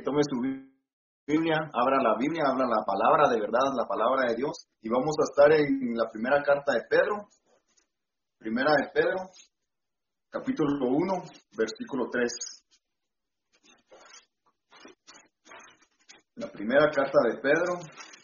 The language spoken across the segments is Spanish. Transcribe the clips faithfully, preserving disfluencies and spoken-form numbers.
tome su Biblia, abra la Biblia, abra la palabra de verdad, la palabra de Dios. Y vamos a estar en la primera carta de Pedro, primera de Pedro, capítulo uno, versículo tres. La primera carta de Pedro,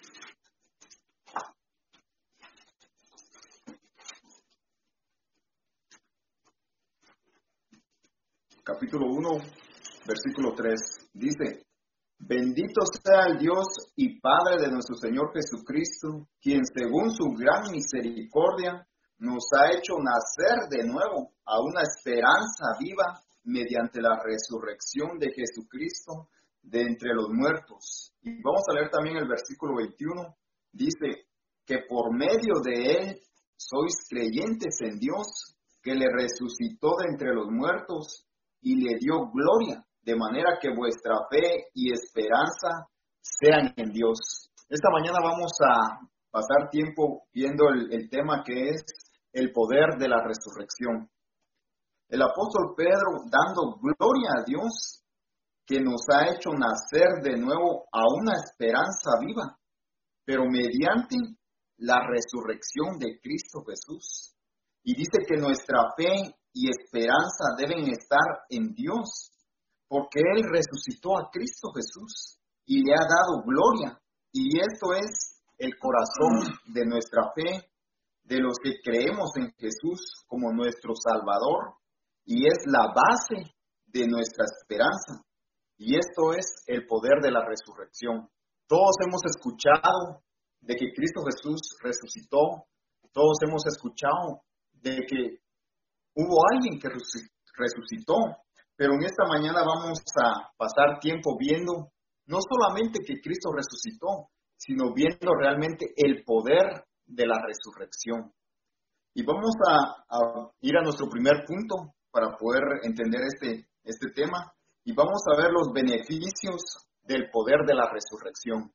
capítulo uno, versículo tres, dice: Bendito sea el Dios y Padre de nuestro Señor Jesucristo, quien según su gran misericordia nos ha hecho nacer de nuevo a una esperanza viva mediante la resurrección de Jesucristo de entre los muertos. Y vamos a leer también el versículo veintiuno, dice: que por medio de él sois creyentes en Dios, que le resucitó de entre los muertos y le dio gloria, de manera que vuestra fe y esperanza sean en Dios. Esta mañana vamos a pasar tiempo viendo el, el tema que es el poder de la resurrección. El apóstol Pedro, dando gloria a Dios, que nos ha hecho nacer de nuevo a una esperanza viva, pero mediante la resurrección de Cristo Jesús. Y dice que nuestra fe y esperanza deben estar en Dios, porque Él resucitó a Cristo Jesús y le ha dado gloria. Y esto es el corazón de nuestra fe, de los que creemos en Jesús como nuestro Salvador, y es la base de nuestra esperanza. Y esto es el poder de la resurrección. Todos hemos escuchado de que Cristo Jesús resucitó, todos hemos escuchado de que hubo alguien que resucitó, pero en esta mañana vamos a pasar tiempo viendo no solamente que Cristo resucitó, sino viendo realmente el poder de la resurrección. Y vamos a, a ir a nuestro primer punto para poder entender este, este tema, y vamos a ver los beneficios del poder de la resurrección.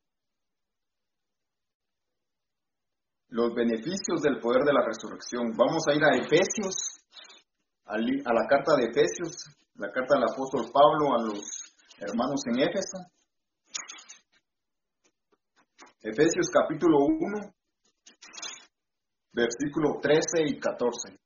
Los beneficios del poder de la resurrección. Vamos a ir a Efesios, a la carta de Efesios, la carta del apóstol Pablo a los hermanos en Éfeso. Efesios capítulo uno, versículo trece y catorce.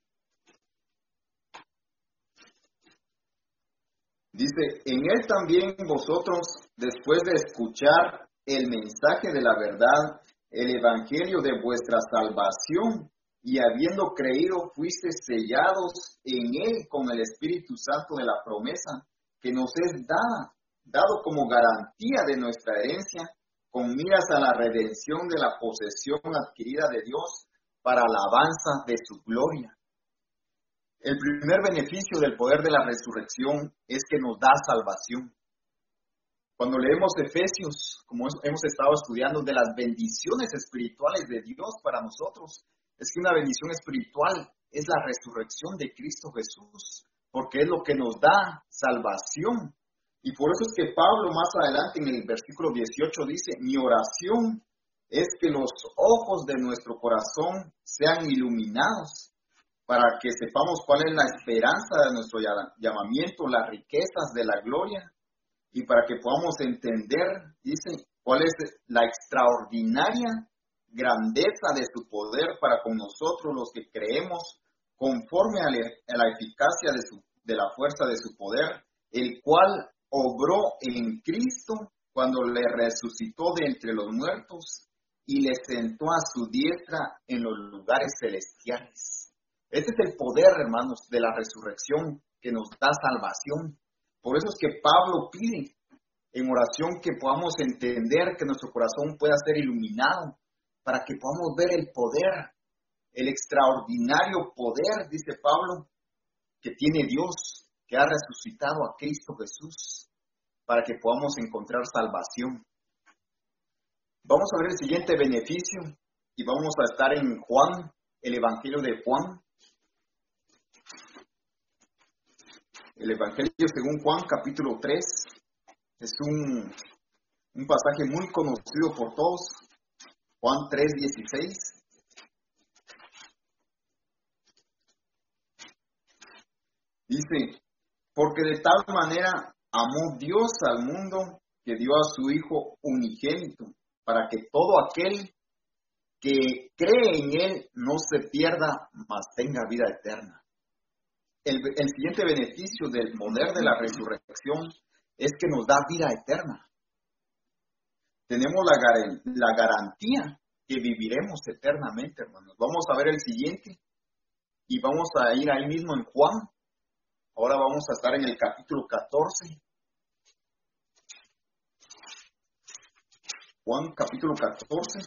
Dice: en él también vosotros, después de escuchar el mensaje de la verdad, el evangelio de vuestra salvación, y habiendo creído, fuisteis sellados en él con el Espíritu Santo de la promesa, que nos es dada, dado como garantía de nuestra herencia, con miras a la redención de la posesión adquirida de Dios para alabanza de su gloria. El primer beneficio del poder de la resurrección es que nos da salvación. Cuando leemos Efesios, como hemos estado estudiando, de las bendiciones espirituales de Dios para nosotros, es que una bendición espiritual es la resurrección de Cristo Jesús, porque es lo que nos da salvación. Y por eso es que Pablo más adelante en el versículo dieciocho dice: mi oración es que los ojos de nuestro corazón sean iluminados, para que sepamos cuál es la esperanza de nuestro llamamiento, las riquezas de la gloria, y para que podamos entender, dice, cuál es la extraordinaria grandeza de su poder para con nosotros los que creemos, conforme a la, a la eficacia de, su, de la fuerza de su poder, el cual obró en Cristo cuando le resucitó de entre los muertos y le sentó a su diestra en los lugares celestiales. Este es el poder, hermanos, de la resurrección que nos da salvación. Por eso es que Pablo pide en oración que podamos entender, que nuestro corazón pueda ser iluminado, para que podamos ver el poder, el extraordinario poder, dice Pablo, que tiene Dios, que ha resucitado a Cristo Jesús, para que podamos encontrar salvación. Vamos a ver el siguiente beneficio, y vamos a estar en Juan, el Evangelio de Juan. El Evangelio según Juan, capítulo tres, es un, un pasaje muy conocido por todos. Juan tres, dieciséis. Dice: porque de tal manera amó Dios al mundo que dio a su Hijo unigénito, para que todo aquel que cree en Él no se pierda, mas tenga vida eterna. El, el siguiente beneficio del poder de la resurrección es que nos da vida eterna. Tenemos la, la garantía que viviremos eternamente, hermanos. Vamos a ver el siguiente y vamos a ir ahí mismo en Juan. Ahora vamos a estar en el capítulo catorce. Juan capítulo catorce,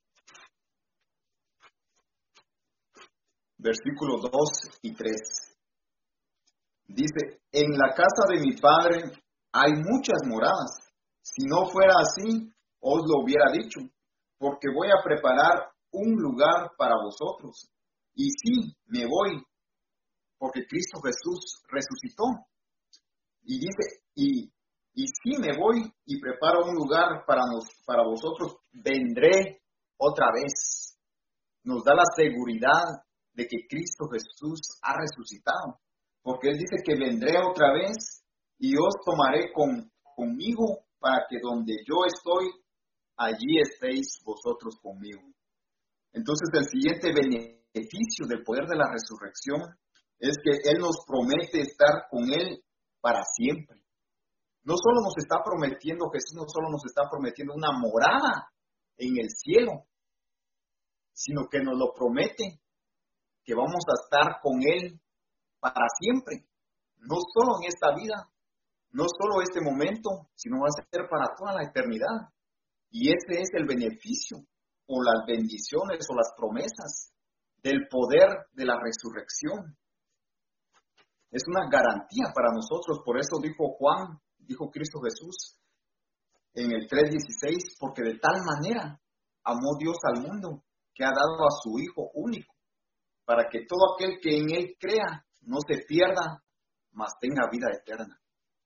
versículos dos y tres. Dice, en la casa de mi Padre hay muchas moradas. Si no fuera así, os lo hubiera dicho, porque voy a preparar un lugar para vosotros. Y sí, me voy, porque Cristo Jesús resucitó. Y dice, y, y sí me voy y preparo un lugar para, nos, para vosotros, vendré otra vez. Nos da la seguridad de que Cristo Jesús ha resucitado. Porque Él dice que vendré otra vez y os tomaré con, conmigo para que donde yo estoy, allí estéis vosotros conmigo. Entonces el siguiente beneficio del poder de la resurrección es que Él nos promete estar con Él para siempre. No solo nos está prometiendo, Jesús no solo nos está prometiendo una morada en el cielo, sino que nos lo promete que vamos a estar con Él para siempre, no solo en esta vida, no solo este momento, sino va a ser para toda la eternidad. Y ese es el beneficio o las bendiciones o las promesas del poder de la resurrección. Es una garantía para nosotros, por eso dijo Juan, dijo Cristo Jesús en el tres dieciséis, porque de tal manera amó Dios al mundo que ha dado a su Hijo único, para que todo aquel que en Él crea no se pierda, mas tenga vida eterna.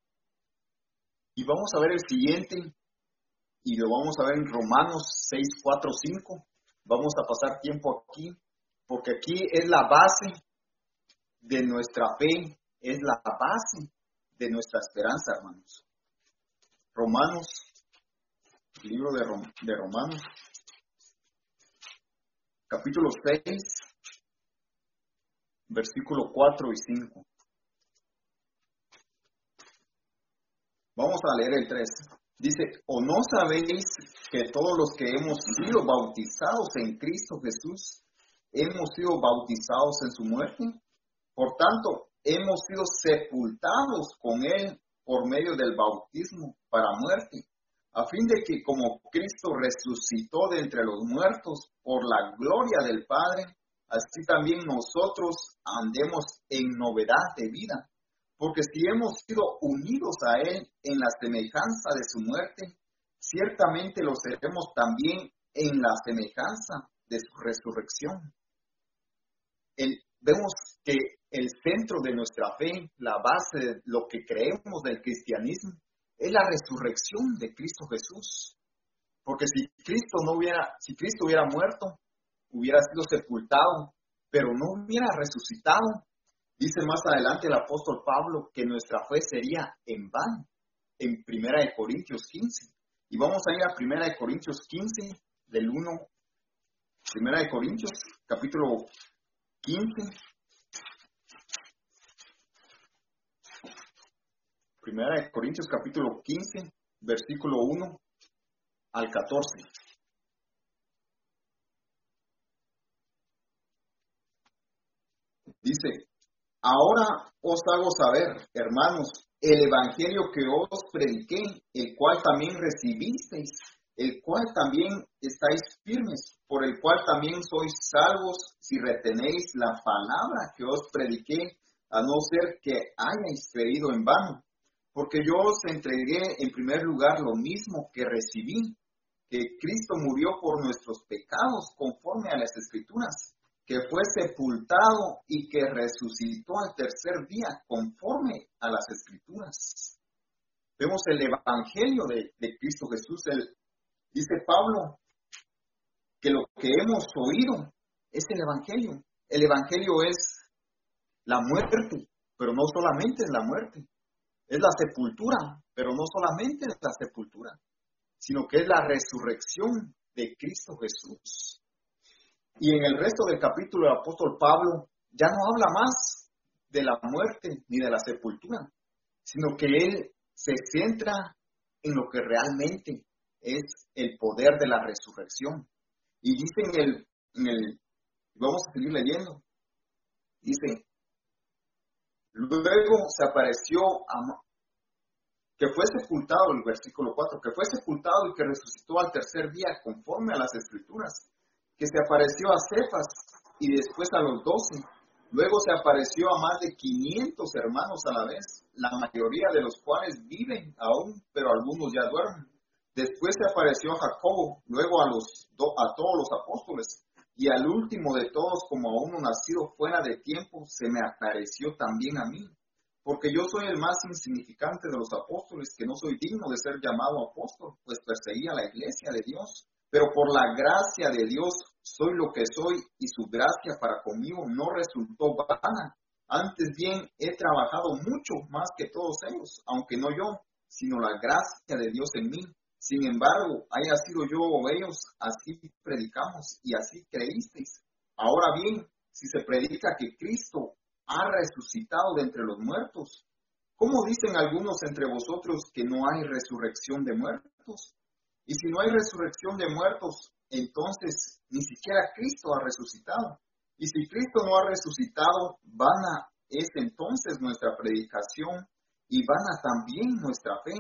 Y vamos a ver el siguiente, y lo vamos a ver en Romanos seis, cuatro, cinco. Vamos a pasar tiempo aquí, porque aquí es la base de nuestra fe, es la base de nuestra esperanza, hermanos. Romanos, libro de, Rom- de Romanos, capítulo seis, versículo cuatro y cinco. Vamos a leer el tres. Dice, ¿o no sabéis que todos los que hemos sido bautizados en Cristo Jesús, hemos sido bautizados en su muerte? Por tanto, hemos sido sepultados con Él por medio del bautismo para muerte, a fin de que como Cristo resucitó de entre los muertos por la gloria del Padre, así también nosotros andemos en novedad de vida. Porque si hemos sido unidos a Él en la semejanza de su muerte, ciertamente lo seremos también en la semejanza de su resurrección. El, vemos que el centro de nuestra fe, la base de lo que creemos del cristianismo, es la resurrección de Cristo Jesús. Porque si Cristo no hubiera, si Cristo hubiera muerto, hubiera sido sepultado, pero no hubiera resucitado. Dice más adelante el apóstol Pablo que nuestra fe sería en vano, en Primera de Corintios quince. Y vamos a ir a Primera de Corintios quince, del uno, Primera de Corintios, capítulo quince. Primera de Corintios, capítulo quince, versículo uno al catorce. Dice, ahora os hago saber, hermanos, el evangelio que os prediqué, el cual también recibisteis, el cual también estáis firmes, por el cual también sois salvos si retenéis la palabra que os prediqué, a no ser que hayáis creído en vano. Porque yo os entregué en primer lugar lo mismo que recibí, que Cristo murió por nuestros pecados conforme a las Escrituras, que fue sepultado y que resucitó al tercer día conforme a las Escrituras. Vemos el evangelio de, de Cristo Jesús. El, dice Pablo que lo que hemos oído es el evangelio. El evangelio es la muerte, pero no solamente es la muerte. es la sepultura, pero no solamente es la sepultura, sino que es la resurrección de Cristo Jesús. Y en el resto del capítulo el apóstol Pablo ya no habla más de la muerte ni de la sepultura, sino que él se centra en lo que realmente es el poder de la resurrección. Y dice en el, en el vamos a seguir leyendo, dice, luego se apareció a, que fue sepultado, el versículo cuatro, que fue sepultado y que resucitó al tercer día conforme a las Escrituras, que se apareció a Cefas y después a los doce. Luego se apareció a más de quinientos hermanos a la vez, la mayoría de los cuales viven aún, pero algunos ya duermen. Después se apareció a Jacobo, luego a, los, a todos los apóstoles, y al último de todos, como a uno nacido fuera de tiempo, se me apareció también a mí. Porque yo soy el más insignificante de los apóstoles, que no soy digno de ser llamado apóstol, pues perseguía la iglesia de Dios. Pero por la gracia de Dios soy lo que soy, y su gracia para conmigo no resultó vana. Antes bien, he trabajado mucho más que todos ellos, aunque no yo, sino la gracia de Dios en mí. Sin embargo, haya sido yo o ellos, así predicamos y así creísteis. Ahora bien, si se predica que Cristo ha resucitado de entre los muertos, ¿cómo dicen algunos entre vosotros que no hay resurrección de muertos? Y si no hay resurrección de muertos, entonces ni siquiera Cristo ha resucitado. Y si Cristo no ha resucitado, vana es entonces nuestra predicación y vana también nuestra fe.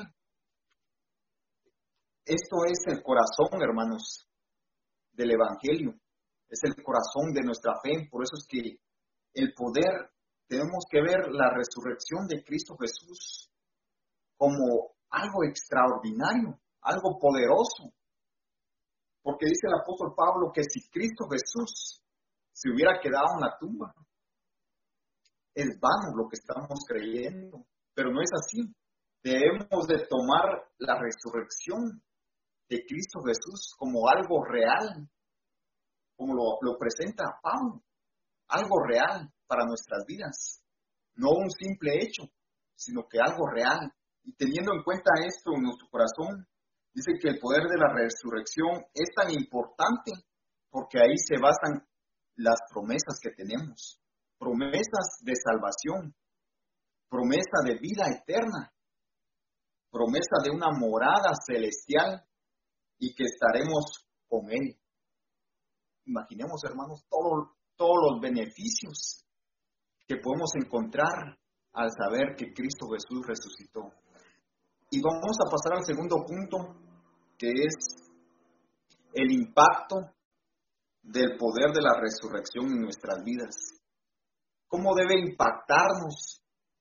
Esto es el corazón, hermanos, del Evangelio. Es el corazón de nuestra fe. Por eso es que el poder, tenemos que ver la resurrección de Cristo Jesús como algo extraordinario, algo poderoso. Porque dice el apóstol Pablo que si Cristo Jesús se hubiera quedado en la tumba, es vano lo que estamos creyendo. Pero no es así. Debemos de tomar la resurrección de Cristo Jesús como algo real, como lo, lo presenta Pablo, algo real para nuestras vidas, no un simple hecho, sino que algo real. Y teniendo en cuenta esto en nuestro corazón, dice que el poder de la resurrección es tan importante porque ahí se basan las promesas que tenemos, promesas de salvación, promesa de vida eterna, promesa de una morada celestial y que estaremos con Él. Imaginemos, hermanos, todo, todos los beneficios que podemos encontrar al saber que Cristo Jesús resucitó. Y vamos a pasar al segundo punto, que es el impacto del poder de la resurrección en nuestras vidas. ¿Cómo debe impactarnos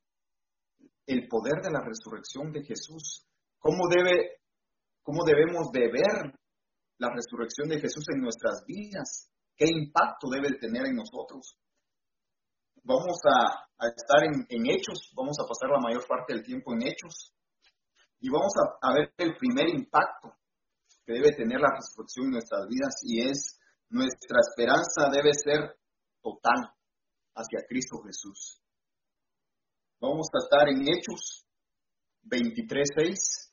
el poder de la resurrección de Jesús? ¿Cómo debe ¿Cómo debemos de ver la resurrección de Jesús en nuestras vidas? ¿Qué impacto debe tener en nosotros? Vamos a, a estar en, en Hechos, vamos a pasar la mayor parte del tiempo en Hechos, y vamos a, a ver el primer impacto que debe tener la resurrección en nuestras vidas, y es nuestra esperanza debe ser total hacia Cristo Jesús. Vamos a estar en Hechos veintitrés seis.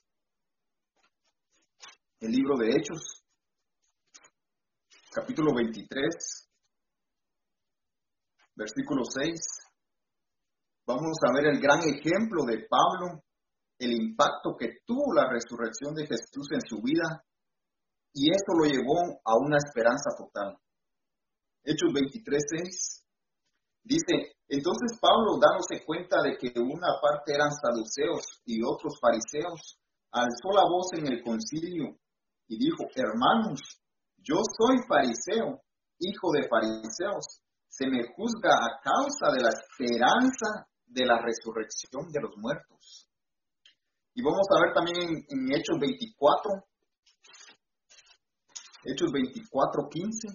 El libro de Hechos, capítulo veintitrés, versículo seis. Vamos a ver el gran ejemplo de Pablo, el impacto que tuvo la resurrección de Jesús en su vida, y esto lo llevó a una esperanza total. Hechos veintitrés seis dice, entonces Pablo, dándose cuenta de que una parte eran saduceos y otros fariseos, alzó la voz en el concilio y dijo, hermanos, yo soy fariseo, hijo de fariseos, se me juzga a causa de la esperanza de la resurrección de los muertos. Y vamos a ver también en, en Hechos veinticuatro, Hechos veinticuatro quince,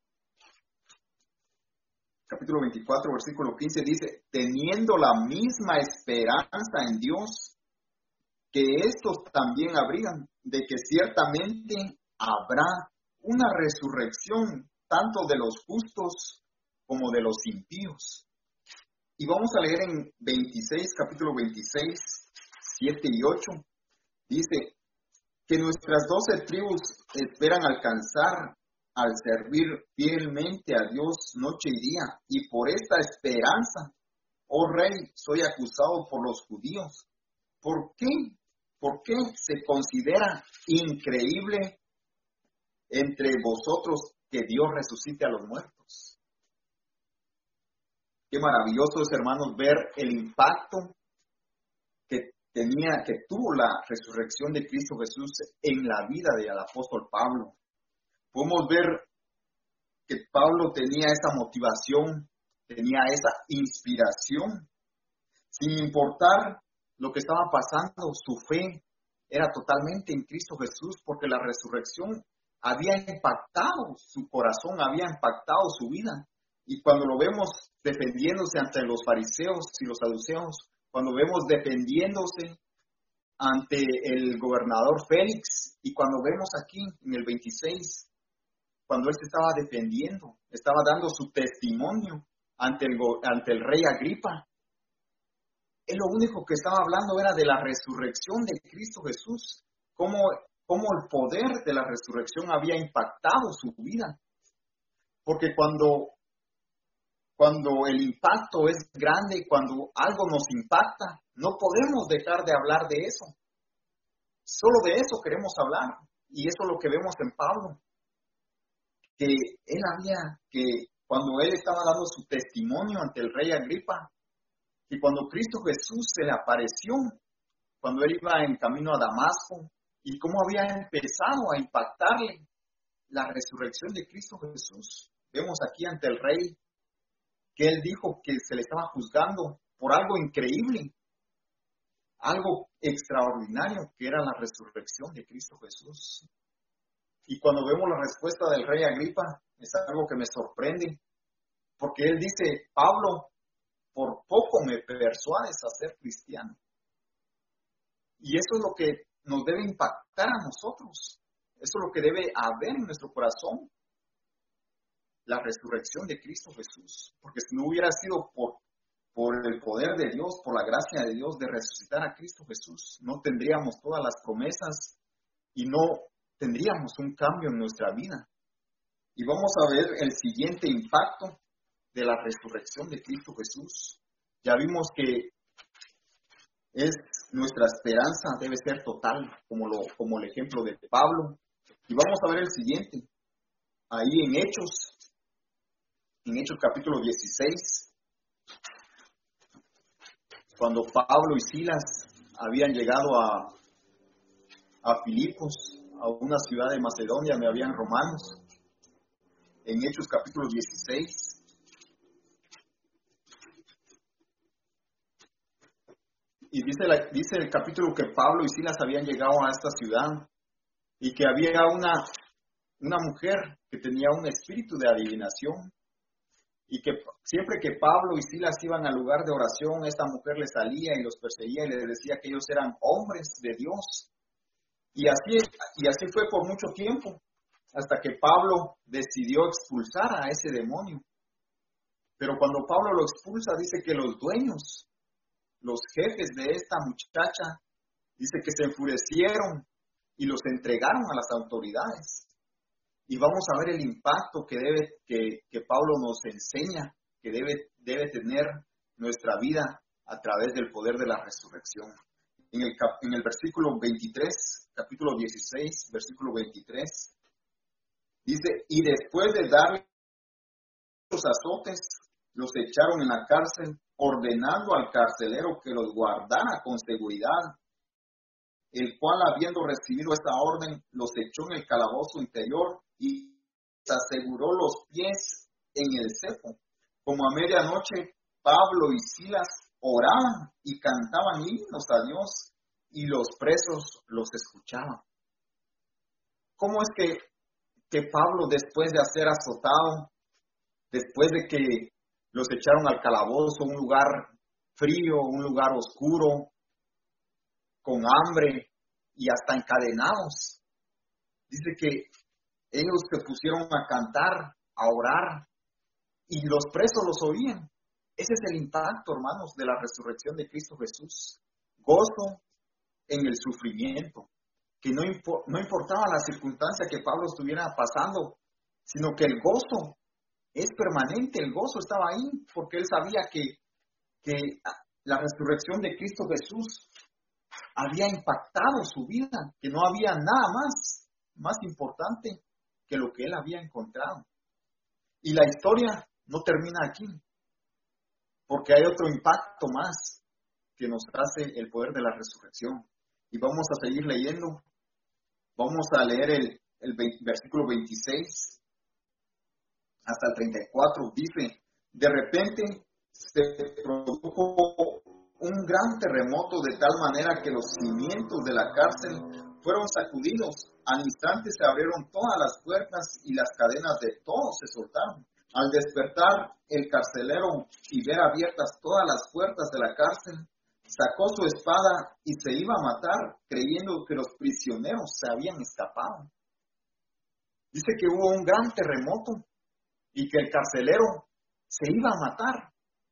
capítulo veinticuatro, versículo quince, dice, teniendo la misma esperanza en Dios, que estos también habrían, de que ciertamente habrá una resurrección tanto de los justos como de los impíos. Y vamos a leer en veintiséis, capítulo veintiséis, siete y ocho, dice que nuestras doce tribus esperan alcanzar al servir fielmente a Dios noche y día, y por esta esperanza, oh Rey, soy acusado por los judíos. ¿Por qué? ¿Por qué se considera increíble entre vosotros que Dios resucite a los muertos? Qué maravilloso es, hermanos, ver el impacto que tenía, que tuvo la resurrección de Cristo Jesús en la vida del apóstol Pablo. Podemos ver que Pablo tenía esa motivación, tenía esa inspiración, sin importar lo que estaba pasando, su fe era totalmente en Cristo Jesús, porque la resurrección había impactado su corazón, había impactado su vida. Y cuando lo vemos defendiéndose ante los fariseos y los saduceos, cuando vemos defendiéndose ante el gobernador Félix, y cuando vemos aquí en el veintiséis, cuando él se estaba defendiendo, estaba dando su testimonio ante el, ante el rey Agripa, él lo único que estaba hablando era de la resurrección de Cristo Jesús, cómo, cómo el poder de la resurrección había impactado su vida. Porque cuando, cuando el impacto es grande, cuando algo nos impacta, no podemos dejar de hablar de eso. Solo de eso queremos hablar. Y eso es lo que vemos en Pablo. Que él había, que cuando él estaba dando su testimonio ante el rey Agripa, que cuando Cristo Jesús se le apareció, cuando él iba en camino a Damasco, y cómo había empezado a impactarle la resurrección de Cristo Jesús. Vemos aquí ante el rey que él dijo que se le estaba juzgando por algo increíble, algo extraordinario, que era la resurrección de Cristo Jesús. Y cuando vemos la respuesta del rey Agripa, es algo que me sorprende, porque él dice: Pablo, por poco me persuades a ser cristiano. Y eso es lo que nos debe impactar a nosotros. Eso es lo que debe haber en nuestro corazón. La resurrección de Cristo Jesús. Porque si no hubiera sido por, por el poder de Dios, por la gracia de Dios de resucitar a Cristo Jesús, no tendríamos todas las promesas y no tendríamos un cambio en nuestra vida. Y vamos a ver el siguiente impacto de la resurrección de Cristo Jesús. Ya vimos que es nuestra esperanza debe ser total, como, lo, como el ejemplo de Pablo. Y vamos a ver el siguiente. Ahí en Hechos, en Hechos capítulo dieciséis, cuando Pablo y Silas habían llegado a, a Filipos, a una ciudad de Macedonia, donde habían romanos. En Hechos capítulo dieciséis, y dice, la, dice el capítulo que Pablo y Silas habían llegado a esta ciudad y que había una, una mujer que tenía un espíritu de adivinación y que siempre que Pablo y Silas iban al lugar de oración, esta mujer les salía y los perseguía y les decía que ellos eran hombres de Dios. Y así, y así fue por mucho tiempo, hasta que Pablo decidió expulsar a ese demonio. Pero cuando Pablo lo expulsa, dice que los dueños, los jefes de esta muchacha, dice que se enfurecieron y los entregaron a las autoridades. Y vamos a ver el impacto que debe, que, que Pablo nos enseña, que debe, debe tener nuestra vida a través del poder de la resurrección. En el, cap, en el versículo veintitrés, capítulo dieciséis, versículo veintitrés, dice: y después de darle los azotes, los echaron en la cárcel, ordenando al carcelero que los guardara con seguridad, el cual, habiendo recibido esta orden, los echó en el calabozo interior y se aseguró los pies en el cepo. Como a medianoche, Pablo y Silas oraban y cantaban himnos a Dios, y los presos los escuchaban. ¿Cómo es que, que Pablo, después de ser azotado, después de que los echaron al calabozo, un lugar frío, un lugar oscuro, con hambre y hasta encadenados, dice que ellos se pusieron a cantar, a orar, y los presos los oían? Ese es el impacto, hermanos, de la resurrección de Cristo Jesús. Gozo, en el sufrimiento, que no, impo- no importaba la circunstancia que Pablo estuviera pasando, sino que el gozo es permanente, el gozo estaba ahí, porque él sabía que, que la resurrección de Cristo Jesús había impactado su vida, que no había nada más, más importante que lo que él había encontrado. Y la historia no termina aquí, porque hay otro impacto más que nos hace el poder de la resurrección. Y vamos a seguir leyendo. Vamos a leer el, el veinte, versículo veintiséis hasta el treinta y cuatro. Dice, de repente se produjo un gran terremoto de tal manera que los cimientos de la cárcel fueron sacudidos. Al instante se abrieron todas las puertas y las cadenas de todos se soltaron. Al despertar el carcelero y ver abiertas todas las puertas de la cárcel, sacó su espada y se iba a matar, creyendo que los prisioneros se habían escapado. Dice que hubo un gran terremoto y que el carcelero se iba a matar.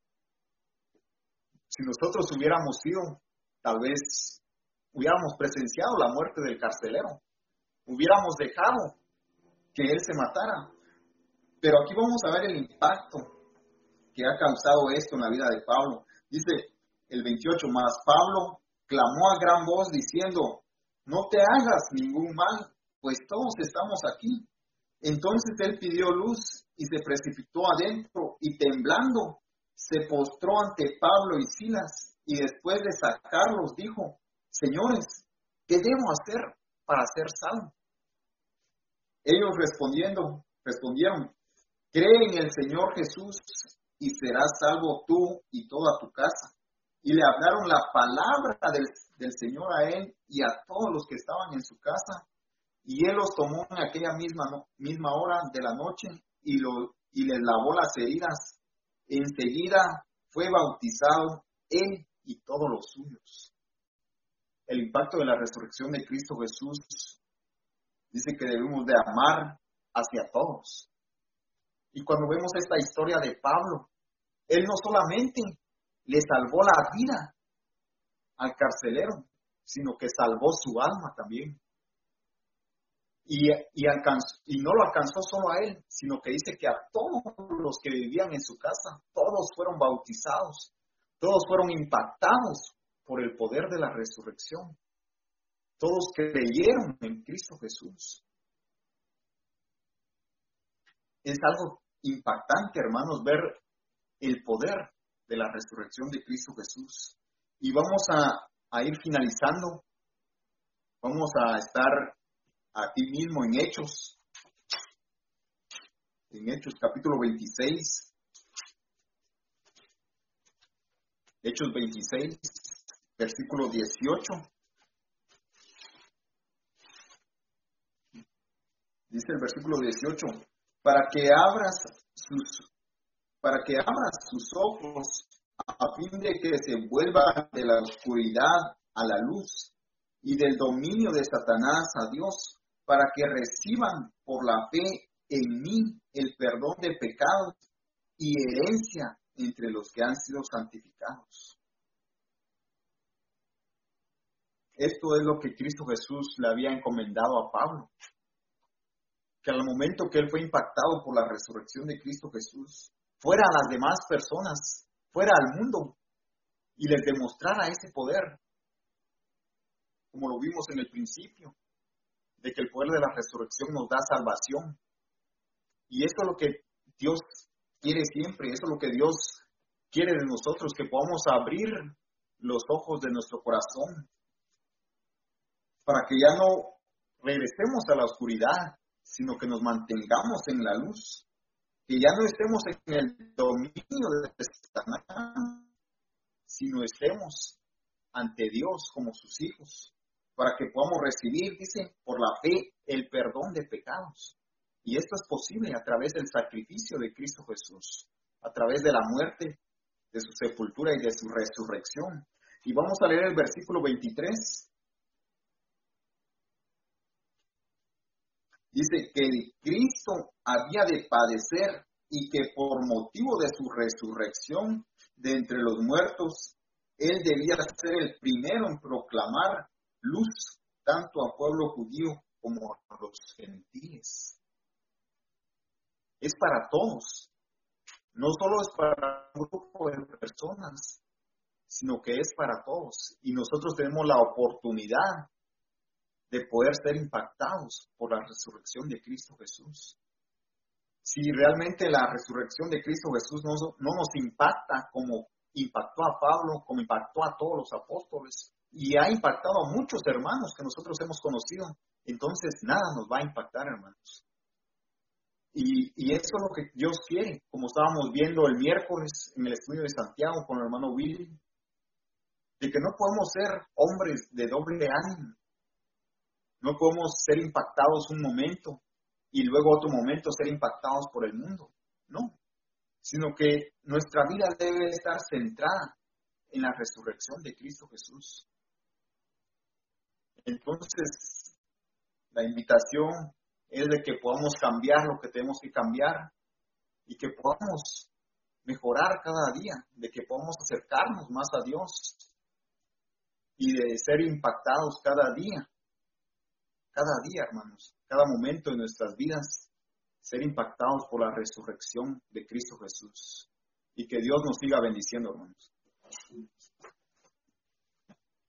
Si nosotros hubiéramos sido, tal vez hubiéramos presenciado la muerte del carcelero, hubiéramos dejado que él se matara. Pero aquí vamos a ver el impacto que ha causado esto en la vida de Pablo. Dice el veintiocho, mas Pablo clamó a gran voz diciendo, no te hagas ningún mal, pues todos estamos aquí. Entonces él pidió luz y se precipitó adentro y temblando se postró ante Pablo y Silas y después de sacarlos dijo, señores, ¿qué debo hacer para ser salvo? Ellos respondiendo, respondieron, cree en el Señor Jesús y serás salvo tú y toda tu casa. Y le hablaron la palabra del, del Señor a él y a todos los que estaban en su casa. Y él los tomó en aquella misma, no, misma hora de la noche y, lo, y les lavó las heridas. Enseguida fue bautizado él y todos los suyos. El impacto de la resurrección de Cristo Jesús dice que debemos de amar hacia todos. Y cuando vemos esta historia de Pablo, él no solamente le salvó la vida al carcelero, sino que salvó su alma también. Y, y, alcanzó, y no lo alcanzó solo a él, sino que dice que a todos los que vivían en su casa, todos fueron bautizados, todos fueron impactados por el poder de la resurrección. Todos creyeron en Cristo Jesús. Es algo impactante, hermanos, ver el poder de la resurrección de Cristo Jesús. Y vamos a, a ir finalizando. Vamos a estar aquí mismo en Hechos. En Hechos capítulo veintiséis. Hechos veintiséis, versículo dieciocho. Dice el versículo dieciocho, para que abras sus, para que abras sus ojos a fin de que se vuelvan de la oscuridad a la luz y del dominio de Satanás a Dios, para que reciban por la fe en mí el perdón de pecados y herencia entre los que han sido santificados. Esto es lo que Cristo Jesús le había encomendado a Pablo, que al momento que él fue impactado por la resurrección de Cristo Jesús, fuera a las demás personas, fuera al mundo, y les demostrara ese poder, como lo vimos en el principio, de que el poder de la resurrección nos da salvación. Y esto es lo que Dios quiere siempre, eso es lo que Dios quiere de nosotros, que podamos abrir los ojos de nuestro corazón, para que ya no regresemos a la oscuridad, sino que nos mantengamos en la luz, que ya no estemos en el dominio de Satanás, sino estemos ante Dios como sus hijos, para que podamos recibir, dice, por la fe, el perdón de pecados. Y esto es posible a través del sacrificio de Cristo Jesús, a través de la muerte, de su sepultura y de su resurrección. Y vamos a leer el versículo veintitrés. Dice que el Cristo había de padecer y que por motivo de su resurrección de entre los muertos, él debía ser el primero en proclamar luz tanto al pueblo judío como a los gentiles. Es para todos. No solo es para un grupo de personas, sino que es para todos. Y nosotros tenemos la oportunidad de poder ser impactados por la resurrección de Cristo Jesús. Si realmente la resurrección de Cristo Jesús no, no nos impacta como impactó a Pablo, como impactó a todos los apóstoles, y ha impactado a muchos hermanos que nosotros hemos conocido, entonces nada nos va a impactar, hermanos. Y, y eso es lo que Dios quiere, como estábamos viendo el miércoles en el estudio de Santiago con el hermano Willy, de que no podemos ser hombres de doble ánimo. No podemos ser impactados un momento y luego otro momento ser impactados por el mundo. No, sino que nuestra vida debe estar centrada en la resurrección de Cristo Jesús. Entonces, la invitación es de que podamos cambiar lo que tenemos que cambiar y que podamos mejorar cada día, de que podamos acercarnos más a Dios y de ser impactados cada día. Cada día, hermanos, cada momento de nuestras vidas, ser impactados por la resurrección de Cristo Jesús. Y que Dios nos siga bendiciendo, hermanos.